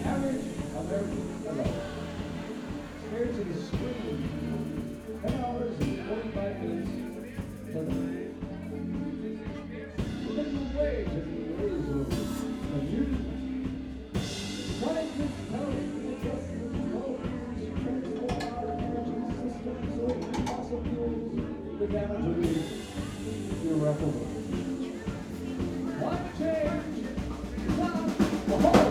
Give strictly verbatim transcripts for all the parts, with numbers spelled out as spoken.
average American adult experiencing screen ten hours and forty-five minutes per day. The minimum wage in the areas of amusement, scientists tell the justice motives, transport our energy systems, or fossil fuels, the damage will be irreparable. Climate change is not the whole.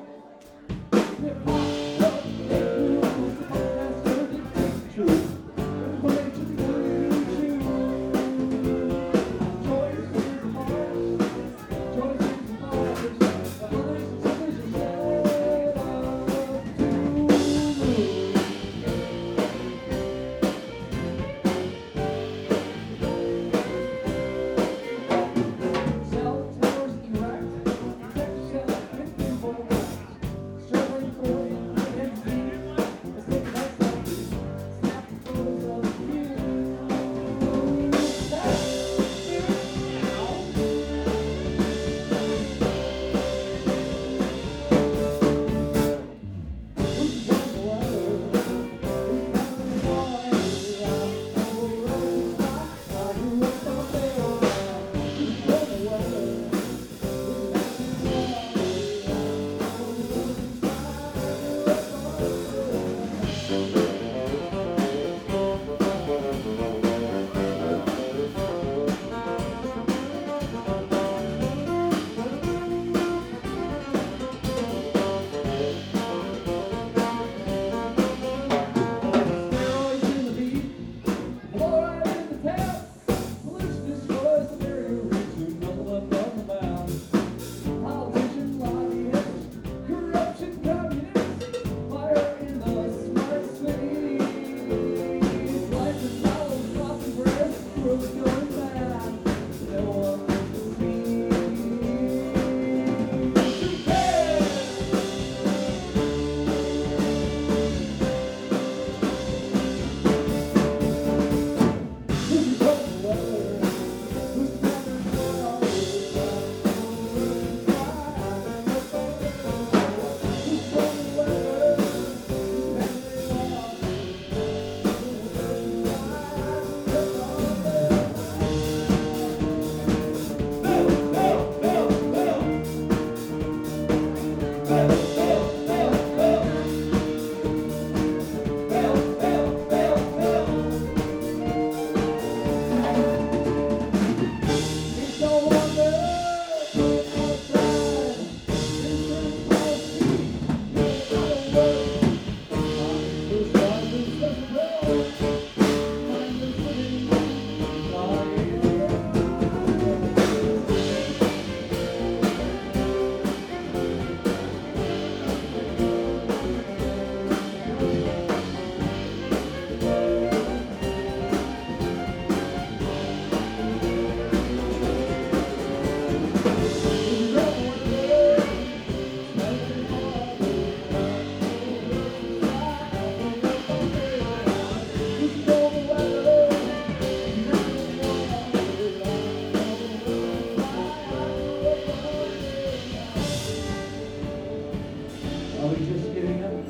Are we just giving up?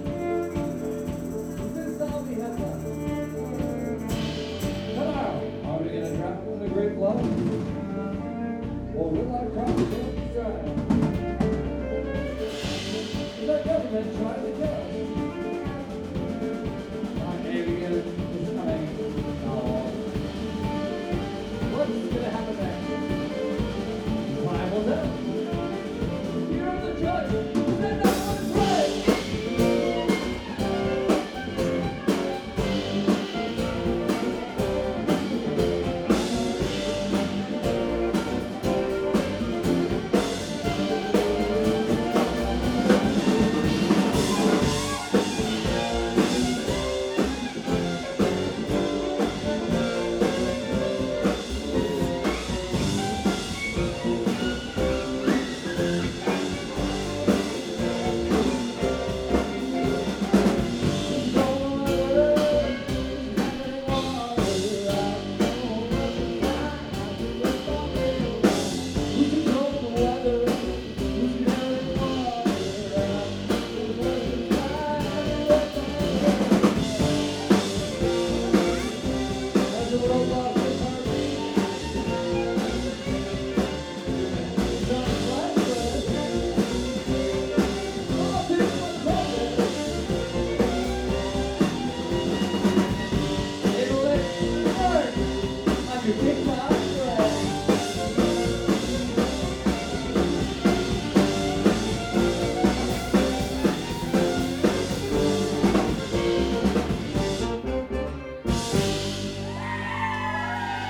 Is this all we have left? Tomorrow, are we going to drop in the great love? Or will our promise be dry? Is our government trying to kill us?